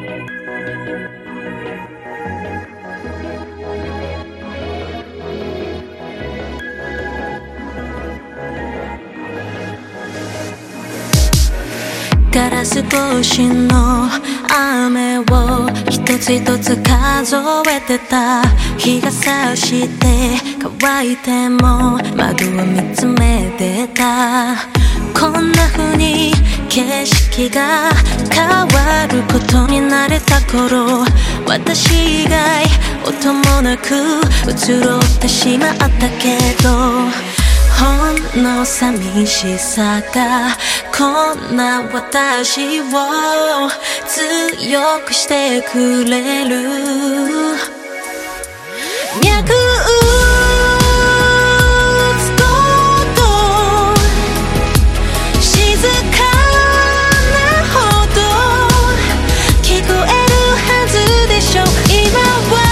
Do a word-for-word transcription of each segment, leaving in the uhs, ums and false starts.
ガラス越しの雨を一つ一つ数えてた。日が差して乾いても窓を見つめてた。こんな風に景色が変わることに慣れた頃、私以外音もなく移ろってしまったけど、ほんの寂しさがこんな私を強くしてくれる。脈打つこと静かなほど聞こえるはずでしょ。今は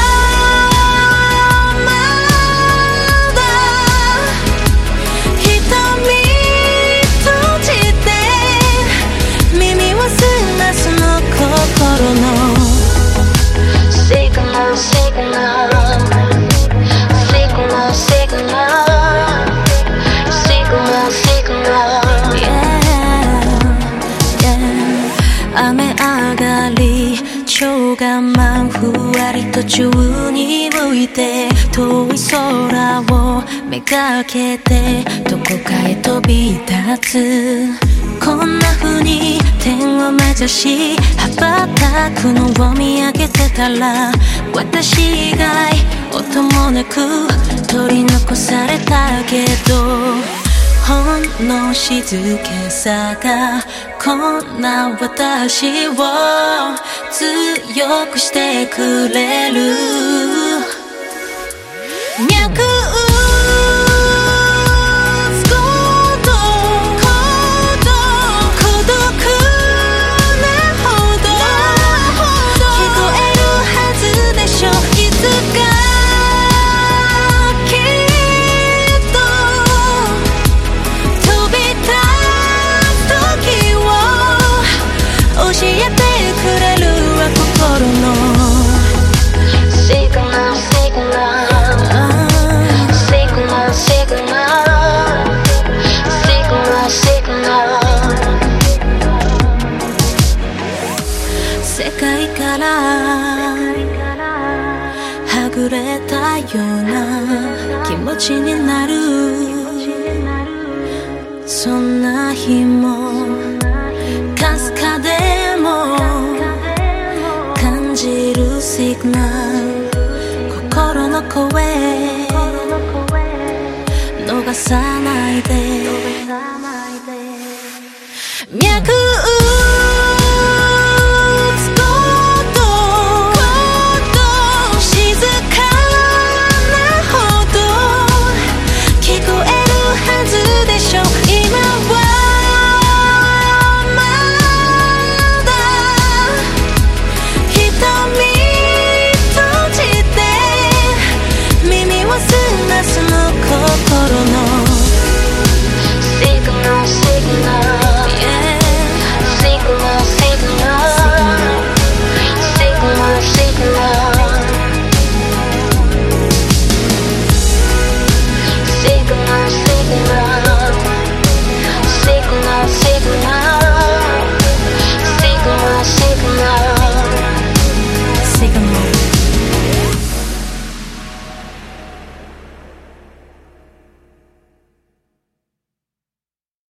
Signal, signal, signal, signal, signal, yeah, yeah. 雨上がり、蝶が舞うふわりと宙に向いて、遠い空をめがけてどこかへ飛び立つ。こんな風に天を目指し羽ばたくのを見上げてたら、私以外音もなく取り残されたけど、ほんの静けさがこんな私を強くしてくれる。脈世界からはぐれたような気持ちになる。そんな日もかすかでも感じるシグナル、心の声逃さないで